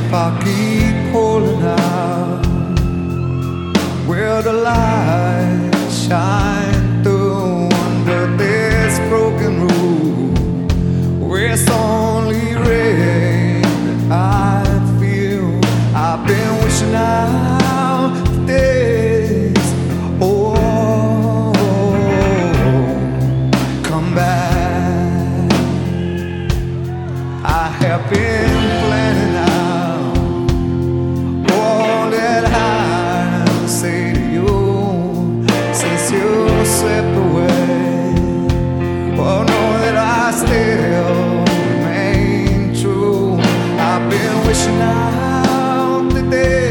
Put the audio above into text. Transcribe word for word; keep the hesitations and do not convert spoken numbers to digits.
if I keep holding out, will the light shine through under this broken roof where it's only rain that I feel? I've been wishing out for days. Oh, come back. I have been planning out all that I say to you since you slipped away. Oh, know that I still remain true. I've been wishing out the day